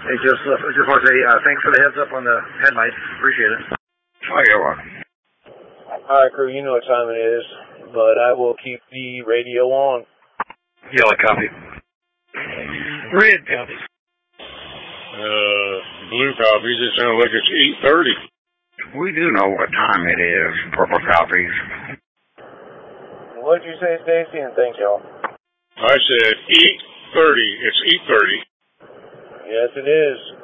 Hey, just want to say thanks for the heads up on the headlights. Appreciate it. Oh, you're welcome. All right, crew, you know what time it is, but I will keep the radio on. Yellow copy. Red copy. Blue copies. It sounds like it's 8:30. We do know what time it is. Purple copies. What'd you say, Stacy? And thank y'all. I said 8:30. It's 8:30. Yes, it is.